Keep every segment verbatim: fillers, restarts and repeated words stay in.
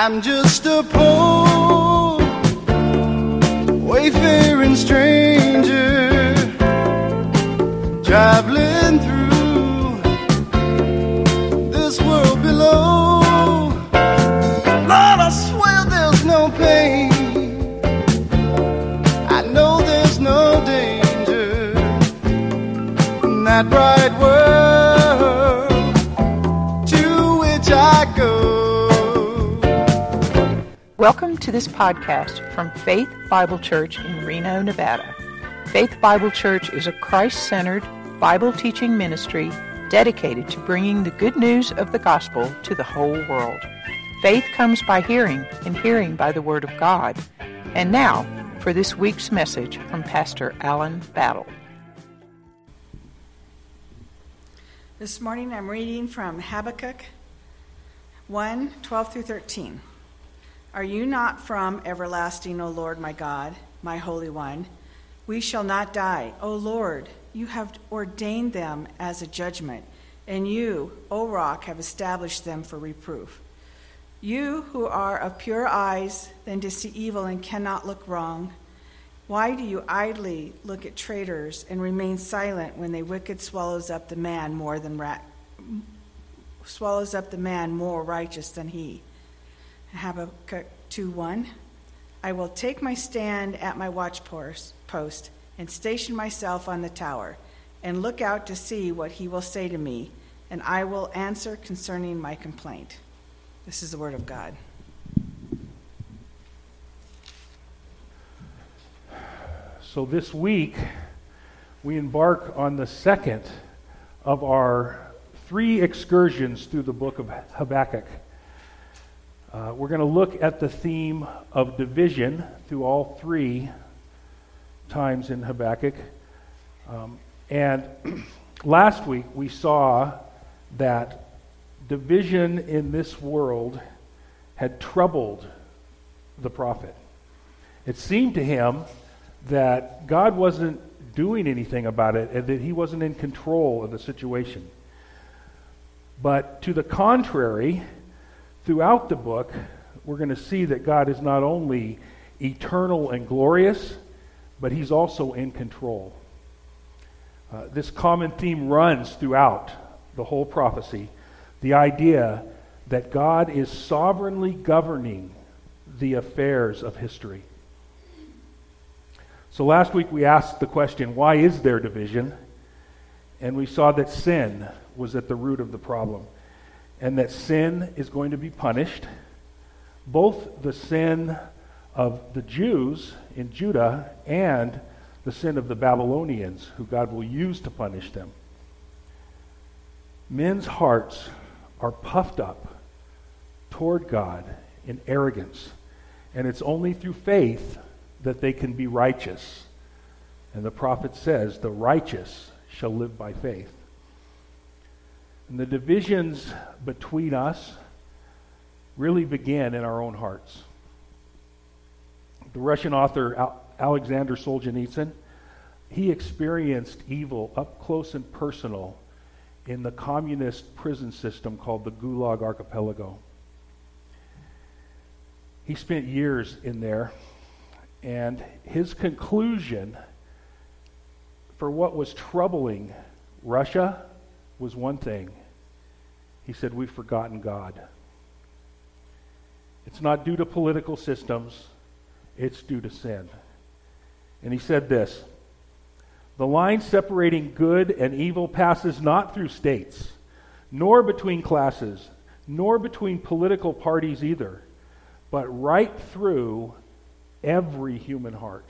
I'm just a poor, wayfaring stranger, traveling through this world below. Lord, I swear there's no pain, I know there's no danger in that bright world to which I go. Welcome to this podcast from Faith Bible Church in Reno, Nevada. Faith Bible Church is a Christ-centered, Bible-teaching ministry dedicated to bringing the good news of the gospel to the whole world. Faith comes by hearing, and hearing by the Word of God. And now, for this week's message from Pastor Alan Battle. This morning I'm reading from Habakkuk one, twelve through thirteen. Are you not from everlasting, O Lord my God, my Holy One? We shall not die. O Lord, you have ordained them as a judgment, and you, O Rock, have established them for reproof. You who are of pure eyes, then to see evil and cannot look wrong, why do you idly look at traitors and remain silent when the wicked swallows up the man more than ra- swallows up the man more righteous than he? Habakkuk two one. I will take my stand at my watch post and station myself on the tower and look out to see what he will say to me, and I will answer concerning my complaint. This is the word of God. So this week, we embark on the second of our three excursions through the book of Habakkuk. Uh, we're going to look at the theme of division through all three times in Habakkuk. Um, and last week, we saw that division in this world had troubled the prophet. It seemed to him that God wasn't doing anything about it and that he wasn't in control of the situation. But to the contrary, throughout the book, we're going to see that God is not only eternal and glorious, but he's also in control. Uh, this common theme runs throughout the whole prophecy, the idea that God is sovereignly governing the affairs of history. So last week we asked the question, why is there division? And we saw that sin was at the root of the problem, and that sin is going to be punished, both the sin of the Jews in Judah and the sin of the Babylonians, who God will use to punish them. Men's hearts are puffed up toward God in arrogance, and it's only through faith that they can be righteous. And the prophet says, the righteous shall live by faith. And the divisions between us really began in our own hearts. The Russian author Al- Alexander Solzhenitsyn, he experienced evil up close and personal in the communist prison system called the Gulag Archipelago. He spent years in there, and his conclusion for what was troubling Russia was one thing. He said, we've forgotten God. It's not due to political systems, it's due to sin. And he said this, the line separating good and evil passes not through states, nor between classes, nor between political parties either, but right through every human heart.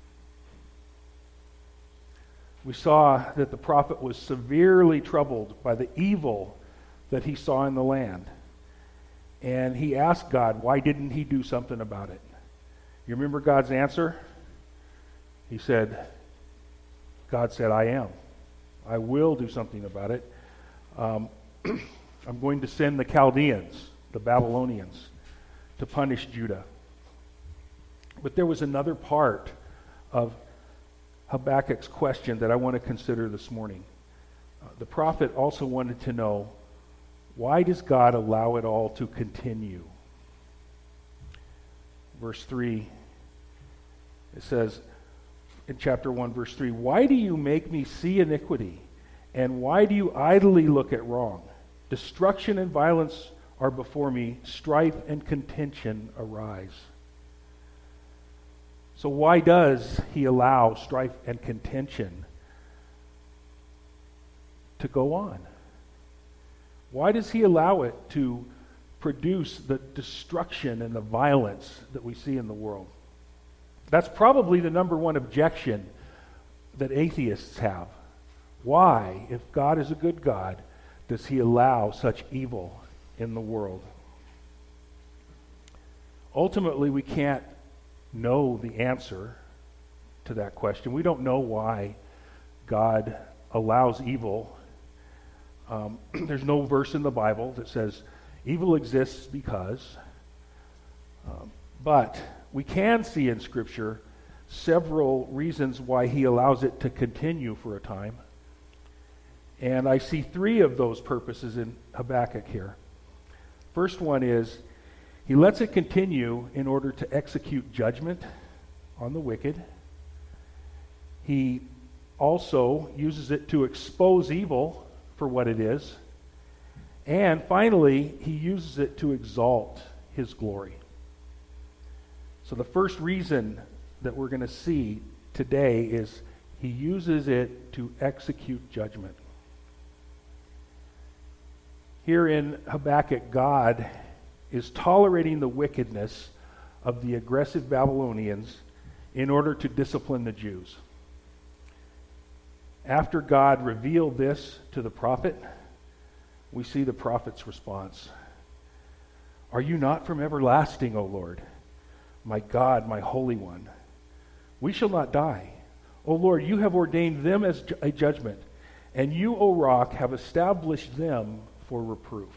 We saw that the prophet was severely troubled by the evil that he saw in the land. And he asked God, why didn't he do something about it? You remember God's answer? He said, God said, I am. I will do something about it. Um, I'm going to send the Chaldeans, the Babylonians, to punish Judah. But there was another part of Habakkuk's question that I want to consider this morning. Uh, the prophet also wanted to know, why does God allow it all to continue? verse three. It says in chapter one, verse three, "Why do you make me see iniquity? And why do you idly look at wrong? Destruction and violence are before me, strife and contention arise." So why does he allow strife and contention to go on? Why does he allow it to produce the destruction and the violence that we see in the world? That's probably the number one objection that atheists have. Why, if God is a good God, does he allow such evil in the world? Ultimately, we can't know the answer to that question. We don't know why God allows evil. Um, there's no verse in the Bible that says evil exists because. Um, but we can see in Scripture several reasons why he allows it to continue for a time. And I see three of those purposes in Habakkuk here. First one is he lets it continue in order to execute judgment on the wicked. He also uses it to expose evil for what it is. And finally, he uses it to exalt his glory. So the first reason that we're going to see today is he uses it to execute judgment. Here in Habakkuk, God is tolerating the wickedness of the aggressive Babylonians in order to discipline the Jews. After God revealed this to the prophet, we see the prophet's response. "Are you not from everlasting, O Lord? My God, my Holy One. We shall not die. O Lord, you have ordained them as a judgment, and you, O Rock, have established them for reproof."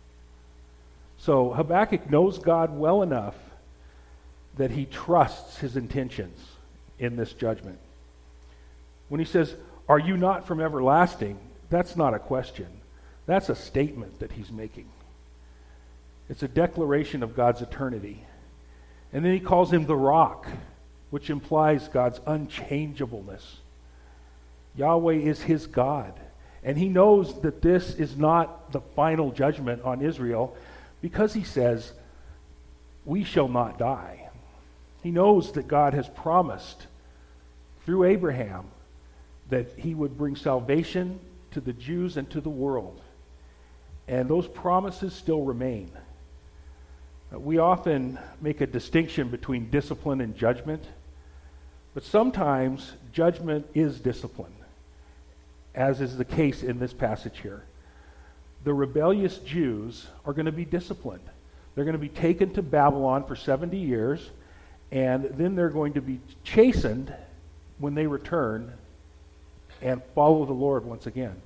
So Habakkuk knows God well enough that he trusts his intentions in this judgment. When he says, "Are you not from everlasting?" that's not a question. That's a statement that he's making. It's a declaration of God's eternity. And then he calls him the Rock, which implies God's unchangeableness. Yahweh is his God. And he knows that this is not the final judgment on Israel because he says, "We shall not die." He knows that God has promised through Abraham that he would bring salvation to the Jews and to the world. And those promises still remain. We often make a distinction between discipline and judgment, but sometimes judgment is discipline, as is the case in this passage here. The rebellious Jews are going to be disciplined. They're going to be taken to Babylon for seventy years, and then they're going to be chastened when they return and follow the Lord once again.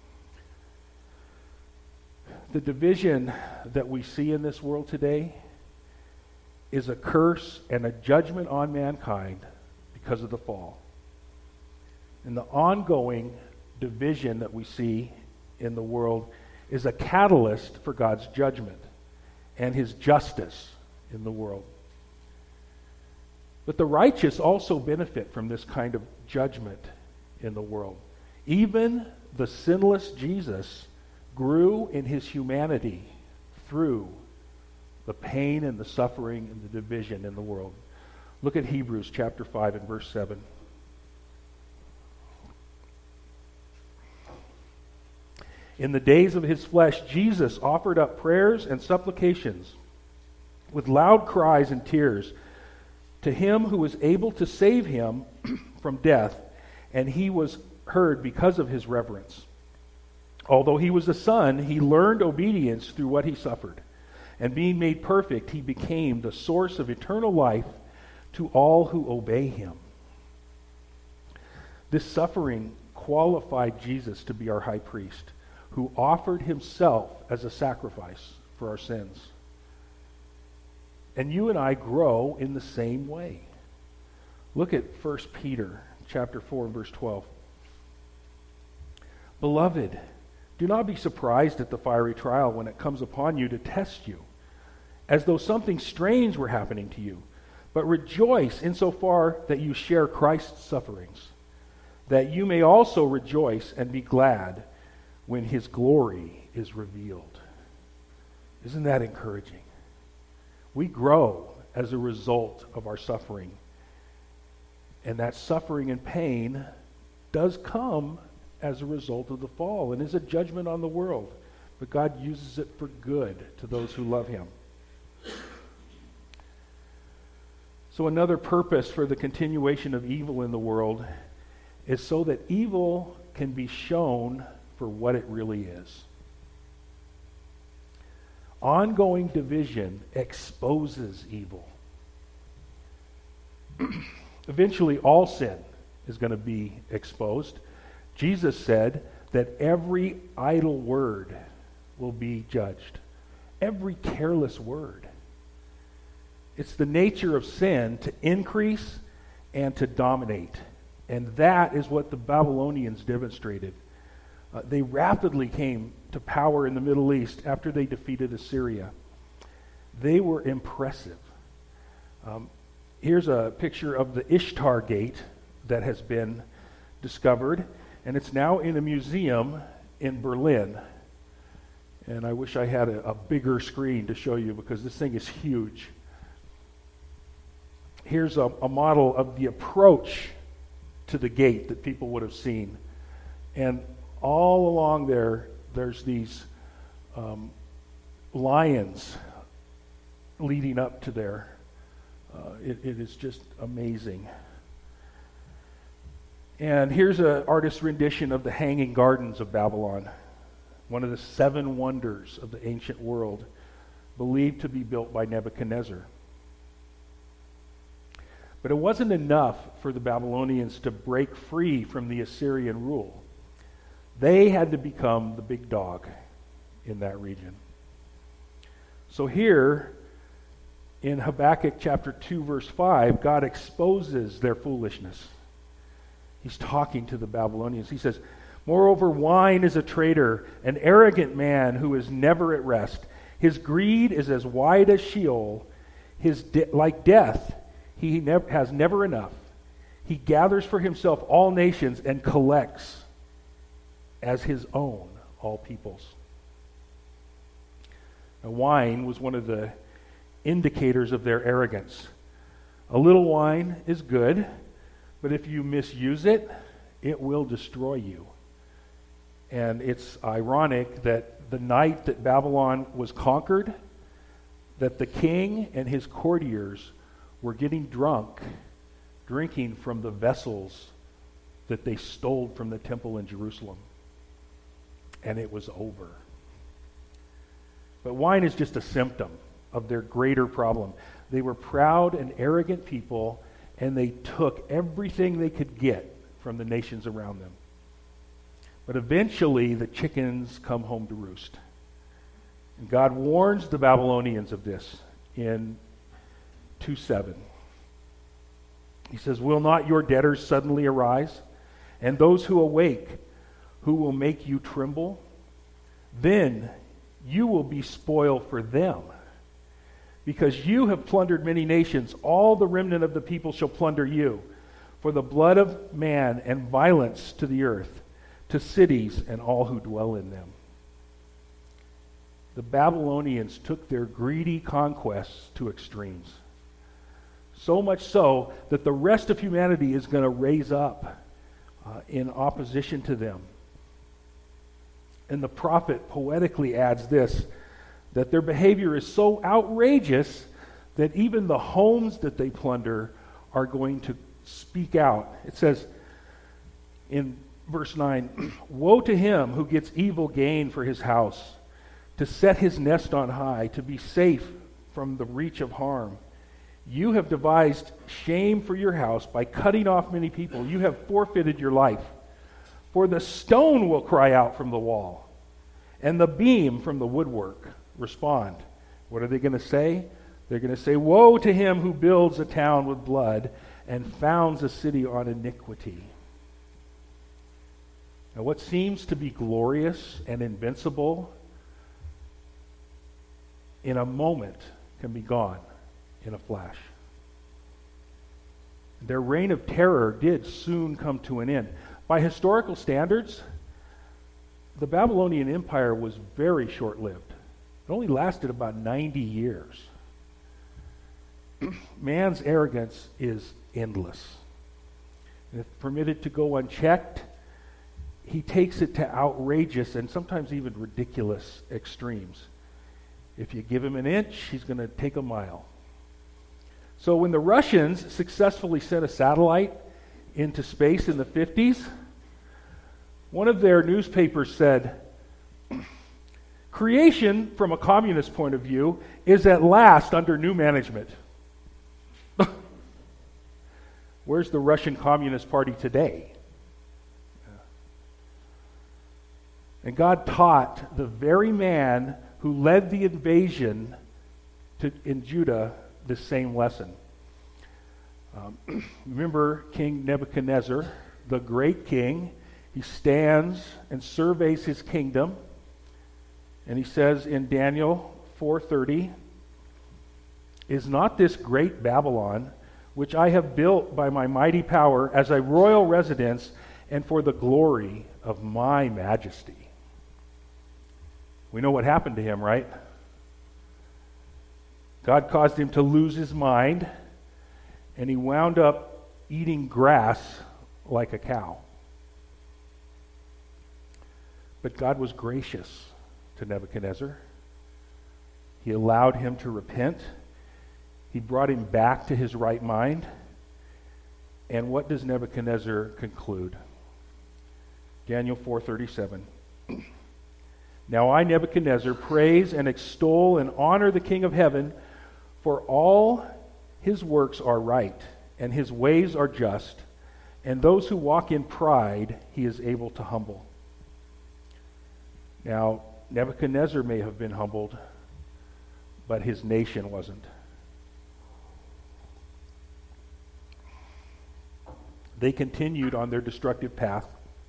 The division that we see in this world today is a curse and a judgment on mankind because of the fall. And the ongoing division that we see in the world is a catalyst for God's judgment and his justice in the world. But the righteous also benefit from this kind of judgment in the world. Even the sinless Jesus grew in his humanity through the pain and the suffering and the division in the world. Look at Hebrews chapter five and verse seven. In the days of his flesh, Jesus offered up prayers and supplications with loud cries and tears to him who was able to save him from death, and he was heard because of his reverence. Although he was a son, he learned obedience through what he suffered. And being made perfect, he became the source of eternal life to all who obey him. This suffering qualified Jesus to be our high priest, who offered himself as a sacrifice for our sins. And you and I grow in the same way. Look at First Peter chapter four and verse twelve. Beloved, do not be surprised at the fiery trial when it comes upon you to test you, as though something strange were happening to you. but rejoice insofar that you share Christ's sufferings, that you may also rejoice and be glad when his glory is revealed. Isn't that encouraging? We grow as a result of our suffering. And that suffering and pain does come as a result of the fall and is a judgment on the world. But God uses it for good to those who love him. So another purpose for the continuation of evil in the world is so that evil can be shown for what it really is. Ongoing division exposes evil. Eventually, all sin is going to be exposed. Jesus said that every idle word will be judged. Every careless word. It's the nature of sin to increase and to dominate. And that is what the Babylonians demonstrated. Uh, they rapidly came to power in the Middle East after they defeated Assyria. They were impressive. Um, here's a picture of the Ishtar Gate that has been discovered, and it's now in a museum in Berlin. And I wish I had a, a bigger screen to show you because this thing is huge. Here's a, a model of the approach to the gate that people would have seen. And all along there, there's these um, lions leading up to there. Uh, it, it is just amazing. And here's an artist's rendition of the Hanging Gardens of Babylon, one of the seven wonders of the ancient world, believed to be built by Nebuchadnezzar. But it wasn't enough for the Babylonians to break free from the Assyrian rule. They had to become the big dog in that region. So here, in Habakkuk chapter two, verse five, God exposes their foolishness. He's talking to the Babylonians. He says, "Moreover, wine is a traitor, an arrogant man who is never at rest. His greed is as wide as Sheol. His de- like death, he nev- has never enough. He gathers for himself all nations and collects as his own all peoples." Now, wine was one of the indicators of their arrogance. A little wine is good, but if you misuse it, it will destroy you. And it's ironic that the night that Babylon was conquered, that the king and his courtiers were getting drunk, drinking from the vessels that they stole from the temple in Jerusalem. And it was over. But wine is just a symptom of their greater problem. They were proud and arrogant people, and they took everything they could get from the nations around them. But eventually, the chickens come home to roost. And God warns the Babylonians of this in two seven. He says, "Will not your debtors suddenly arise, and those who awake, who will make you tremble? Then you will be spoil for them. Because you have plundered many nations, all the remnant of the people shall plunder you. For the blood of man and violence to the earth, to cities and all who dwell in them." The Babylonians took their greedy conquests to extremes. So much so that the rest of humanity is going to raise up uh, in opposition to them. And the prophet poetically adds this, that their behavior is so outrageous that even the homes that they plunder are going to speak out. It says in verse nine, "Woe to him who gets evil gain for his house, to set his nest on high, to be safe from the reach of harm. You have devised shame for your house by cutting off many people. You have forfeited your life. For the stone will cry out from the wall, and the beam from the woodwork respond." What are they going to say? They're going to say, "Woe to him who builds a town with blood and founds a city on iniquity." Now, what seems to be glorious and invincible in a moment can be gone in a flash. Their reign of terror did soon come to an end. By historical standards, the Babylonian Empire was very short-lived. It only lasted about ninety years. Man's arrogance is endless. And if permitted to go unchecked, he takes it to outrageous and sometimes even ridiculous extremes. If you give him an inch, he's going to take a mile. So when the Russians successfully sent a satellite into space in the fifties, one of their newspapers said, "Creation, from a communist point of view, is at last under new management." Where's the Russian Communist Party today? And God taught the very man who led the invasion to, in Judah this same lesson. Um, remember King Nebuchadnezzar, the great king. He stands and surveys his kingdom, and he says in Daniel four thirty, "Is not this great Babylon, which I have built by my mighty power as a royal residence and for the glory of my majesty?" We know what happened to him, right? God caused him to lose his mind, and he wound up eating grass like a cow. But God was gracious to Nebuchadnezzar. He allowed him to repent. He brought him back to his right mind. And what does Nebuchadnezzar conclude? Daniel four thirty-seven. "Now I, Nebuchadnezzar, praise and extol and honor the King of heaven, for all his works are right, and his ways are just, and those who walk in pride he is able to humble." Now, Nebuchadnezzar may have been humbled, but his nation wasn't. They continued on their destructive path.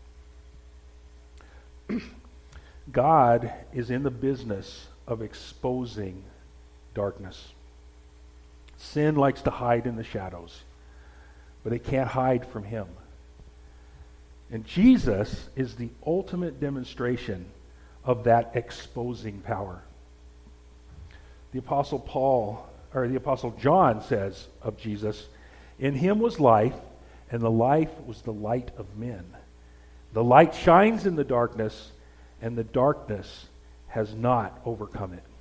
God is in the business of exposing darkness. Sin likes to hide in the shadows, but it can't hide from him. And Jesus is the ultimate demonstration of that exposing power. The Apostle Paul, or the Apostle John says of Jesus, "In him was life, and the life was the light of men. The light shines in the darkness, and the darkness has not overcome it."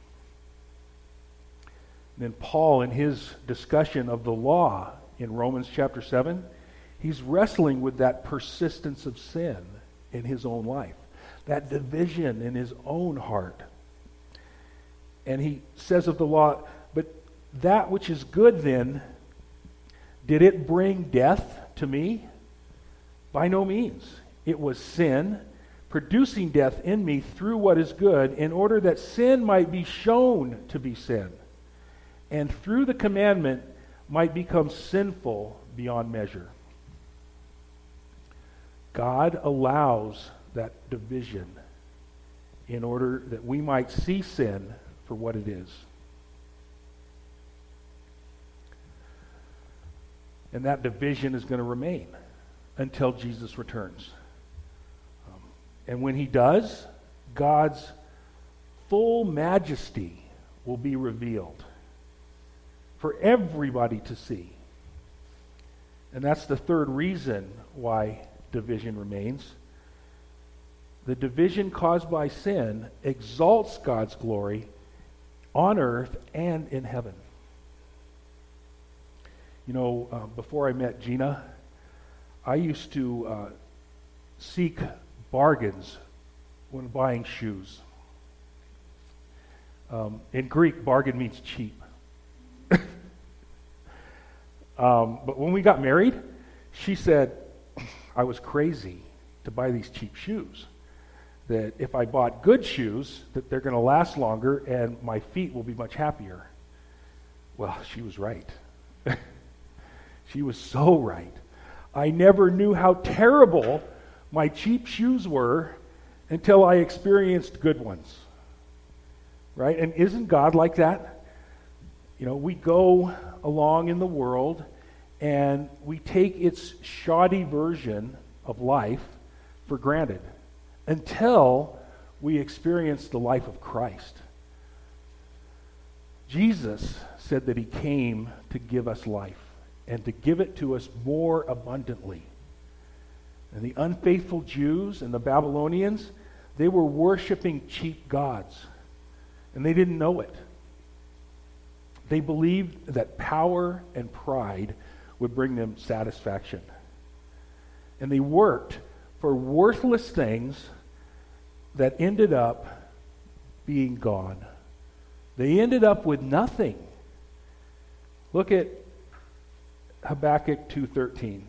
And then Paul, in his discussion of the law in Romans chapter seven, he's wrestling with that persistence of sin in his own life, that division in his own heart. And he says of the law, "But that which is good then, did it bring death to me? By no means. It was sin, producing death in me through what is good, in order that sin might be shown to be sin, and through the commandment might become sinful beyond measure." God allows that division in order that we might see sin for what it is. And that division is going to remain until Jesus returns. Um, and when he does, God's full majesty will be revealed for everybody to see. And that's the third reason why division remains. The division caused by sin exalts God's glory on earth and in heaven. You know, uh, before I met Gina, I used to uh, seek bargains when buying shoes. Um, in Greek, bargain means cheap. um, but when we got married, she said I was crazy to buy these cheap shoes. That if I bought good shoes, that they're going to last longer and my feet will be much happier. Well, she was right. She was so right. I never knew how terrible my cheap shoes were until I experienced good ones. Right? And isn't God like that? You know, we go along in the world and we take its shoddy version of life for granted until we experience the life of Christ. Jesus said that he came to give us life and to give it to us more abundantly. And the unfaithful Jews and the Babylonians, they were worshiping cheap gods, and they didn't know it. They believed that power and pride would bring them satisfaction. And they worked for worthless things that ended up being gone. They ended up with nothing. Look at Habakkuk two thirteen.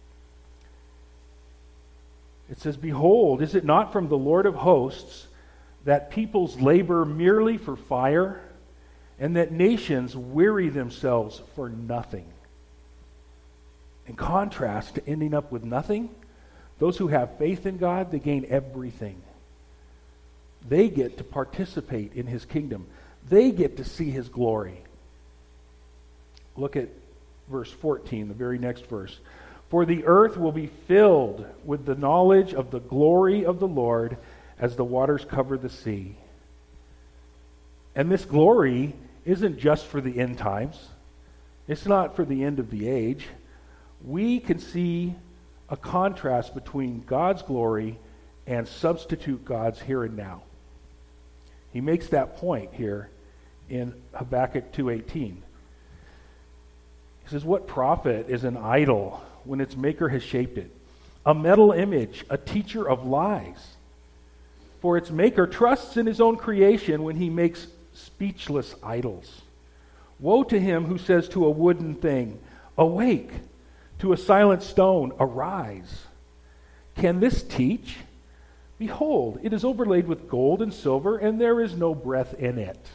It says, "Behold, is it not from the Lord of hosts that peoples labor merely for fire, and that nations weary themselves for nothing?" In contrast to ending up with nothing, those who have faith in God, they gain everything. They get to participate in his kingdom. They get to see his glory. Look at verse fourteen, the very next verse. "For the earth will be filled with the knowledge of the glory of the Lord as the waters cover the sea." And this glory isn't just for the end times. It's not for the end of the age. We can see a contrast between God's glory and substitute gods here and now. He makes that point here in Habakkuk two eighteen. He says, "What profit is an idol when its maker has shaped it? A metal image, a teacher of lies. For its maker trusts in his own creation when he makes speechless idols. Woe to him who says to a wooden thing, 'Awake,' to a silent stone, 'Arise.' Can this teach? Behold, it is overlaid with gold and silver, and there is no breath in it."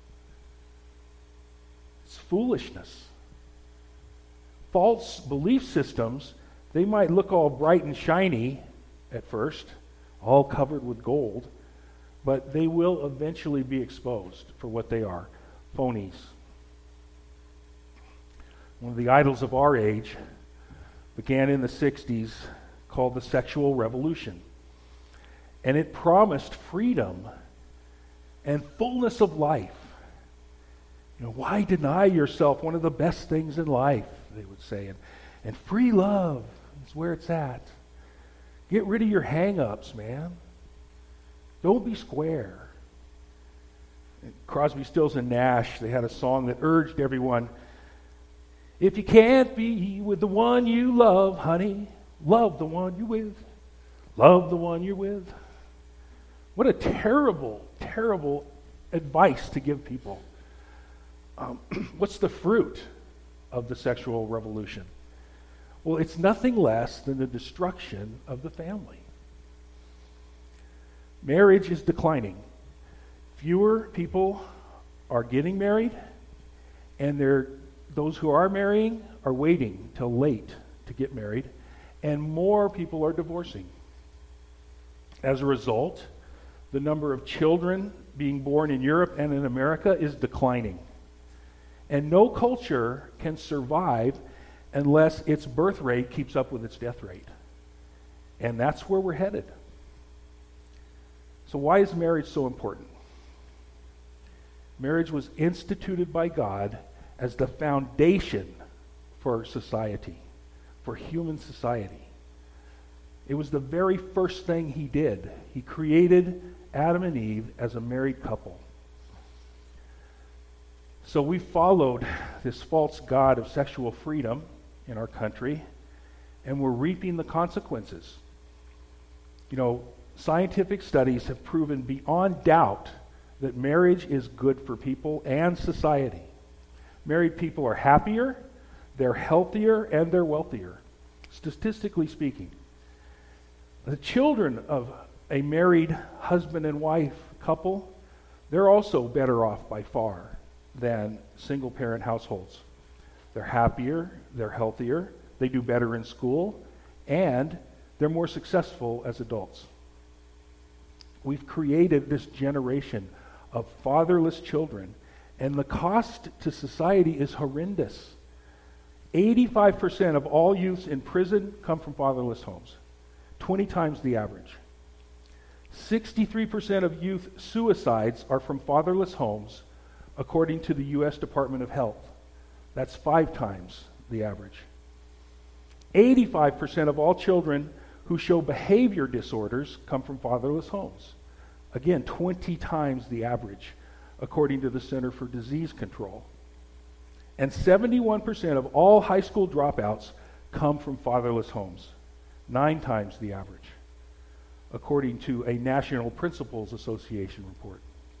It's foolishness. False belief systems, they might look all bright and shiny at first, all covered with gold, but they will eventually be exposed for what they are, phonies. One of the idols of our age began in the sixties, called the sexual revolution. And it promised freedom and fullness of life. You know, why deny yourself one of the best things in life, they would say. And, and free love is where it's at. Get rid of your hang-ups, man. Don't be square. And Crosby, Stills, and Nash, they had a song that urged everyone, "If you can't be with the one you love, honey, love the one you're with. Love the one you're with." What a terrible, terrible advice to give people. Um, what's the fruit of the sexual revolution? Well, it's nothing less than the destruction of the family. Marriage is declining. Fewer people are getting married, and they're, those who are marrying are waiting till late to get married, and more people are divorcing. As a result, the number of children being born in Europe and in America is declining. And no culture can survive unless its birth rate keeps up with its death rate. And that's where we're headed. So why is marriage so important? Marriage was instituted by God as the foundation for society, for human society. It was the very first thing he did. He created Adam and Eve as a married couple. So we followed this false god of sexual freedom in our country, and we're reaping the consequences. You know, scientific studies have proven beyond doubt that marriage is good for people and society. Married people are happier, they're healthier, and they're wealthier, statistically speaking. The children of a married husband and wife couple, they're also better off by far than single-parent households. They're happier, they're healthier, they do better in school, and they're more successful as adults. We've created this generation of fatherless children, and the cost to society is horrendous. eighty-five percent of all youths in prison come from fatherless homes, twenty times the average. sixty-three percent of youth suicides are from fatherless homes, according to the U S Department of Health. That's five times the average. eighty-five percent of all children who show behavior disorders come from fatherless homes. Again, twenty times the average, according to the Center for Disease Control. And seventy-one percent of all high school dropouts come from fatherless homes, nine times the average, according to a National Principals Association report.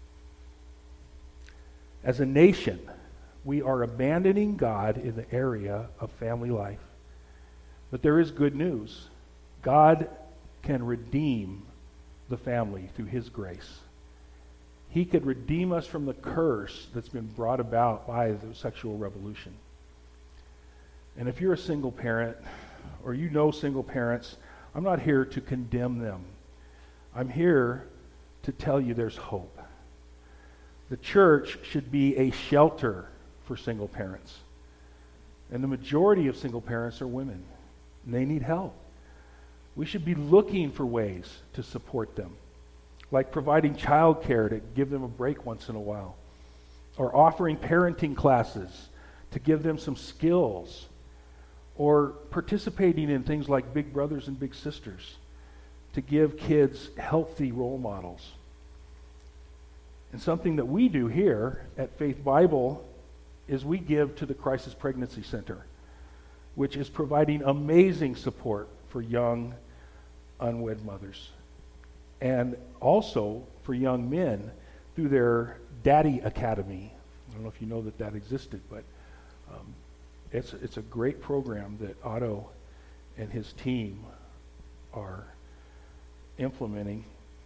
As a nation, we are abandoning God in the area of family life. But there is good news. God can redeem the family through his grace. He could redeem us from the curse that's been brought about by the sexual revolution. And if you're a single parent, or you know single parents, I'm not here to condemn them. I'm here to tell you there's hope. The church should be a shelter for single parents. And the majority of single parents are women, and they need help. We should be looking for ways to support them, like providing child care to give them a break once in a while, or offering parenting classes to give them some skills, or participating in things like Big Brothers and Big Sisters to give kids healthy role models. And something that we do here at Faith Bible is we give to the Crisis Pregnancy Center, which is providing amazing support for young unwed mothers, and also for young men through their Daddy Academy. I don't know if you know that that existed, but um, it's it's a great program that Otto and his team are implementing.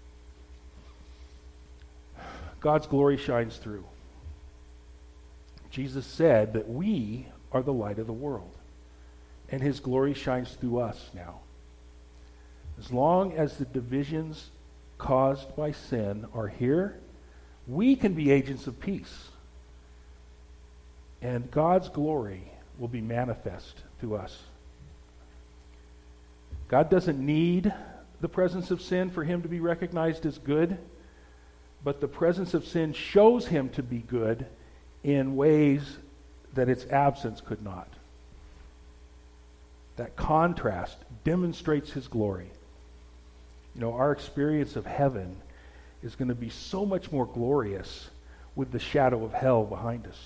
God's glory shines through. Jesus said that we are the light of the world, and his glory shines through us now. As long as the divisions caused by sin are here, we can be agents of peace. And God's glory will be manifest through us. God doesn't need the presence of sin for him to be recognized as good, but the presence of sin shows him to be good in ways that its absence could not. That contrast demonstrates his glory. You know, our experience of heaven is going to be so much more glorious with the shadow of hell behind us.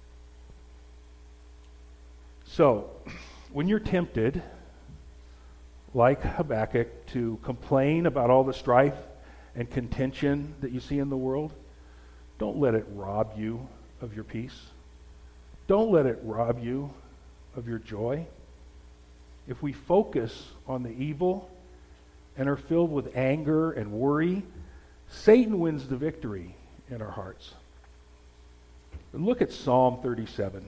So, when you're tempted, like Habakkuk, to complain about all the strife and contention that you see in the world, don't let it rob you of your peace. Don't let it rob you of your joy. If we focus on the evil and are filled with anger and worry, Satan wins the victory in our hearts. And look at Psalm thirty-seven.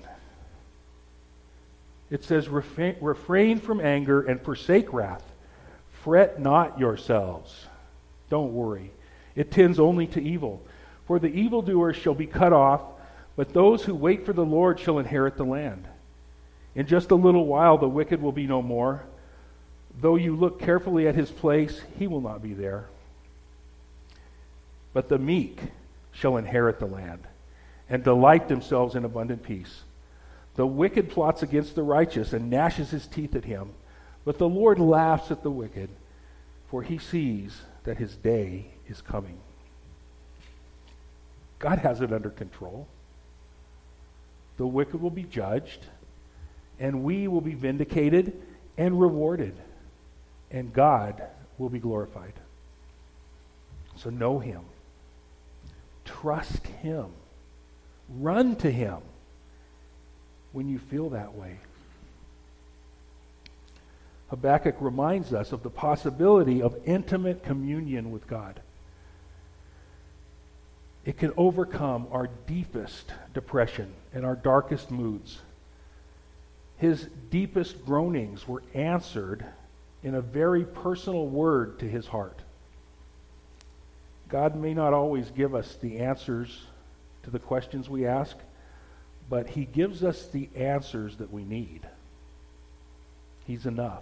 It says, refrain, refrain from anger and forsake wrath. Fret not yourselves. Don't worry. It tends only to evil. For the evildoers shall be cut off, but those who wait for the Lord shall inherit the land. In just a little while the wicked will be no more. Though you look carefully at his place, he will not be there. But the meek shall inherit the land, and delight themselves in abundant peace. The wicked plots against the righteous and gnashes his teeth at him, but the Lord laughs at the wicked, for he sees that his day is coming. God has it under control. The wicked will be judged, and we will be vindicated and rewarded, and God will be glorified. So know him. Trust him. Run to him when you feel that way. Habakkuk reminds us of the possibility of intimate communion with God. It can overcome our deepest depression and our darkest moods. His deepest groanings were answered in a very personal word to his heart. God may not always give us the answers to the questions we ask, but he gives us the answers that we need. He's enough.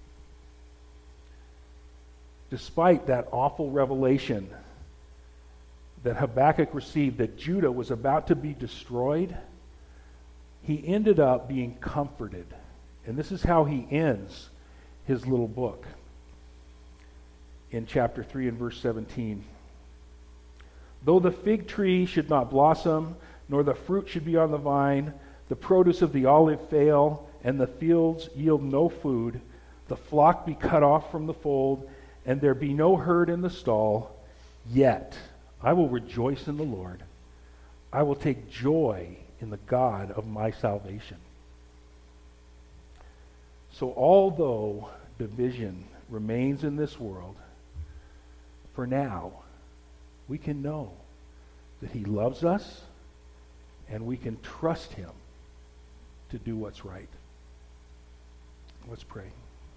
Despite that awful revelation that Habakkuk received that Judah was about to be destroyed, he ended up being comforted. And this is how he ends his little book in chapter three and verse seventeen. Though the fig tree should not blossom, nor the fruit should be on the vine, the produce of the olive fail, and the fields yield no food, the flock be cut off from the fold, and there be no herd in the stall, yet I will rejoice in the Lord. I will take joy in the God of my salvation. So although division remains in this world, for now, we can know that he loves us and we can trust him to do what's right. Let's pray.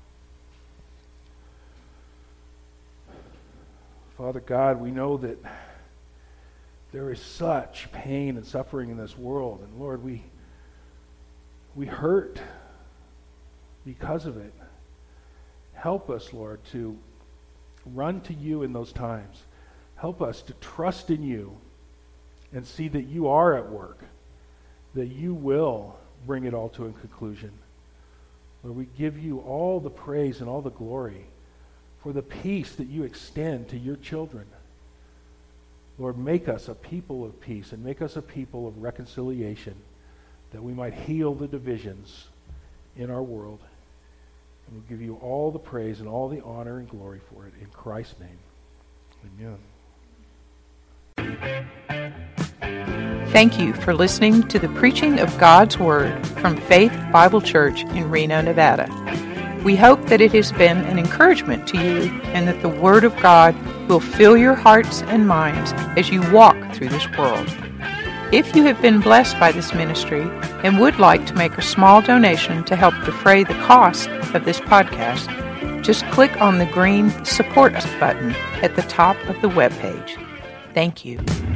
Father God, we know that there is such pain and suffering in this world, and Lord, we we hurt because of it. Help us, Lord, to run to you in those times. Help us to trust in you and see that you are at work, that you will bring it all to a conclusion. Lord, we give you all the praise and all the glory for the peace that you extend to your children. Lord, make us a people of peace and make us a people of reconciliation, that we might heal the divisions in our world. And we'll give you all the praise and all the honor and glory for it in Christ's name. Amen. Thank you for listening to the preaching of God's Word from Faith Bible Church in Reno, Nevada. We hope that it has been an encouragement to you and that the Word of God will fill your hearts and minds as you walk through this world. If you have been blessed by this ministry and would like to make a small donation to help defray the cost of this podcast, just click on the green Support Us button at the top of the webpage. Thank you.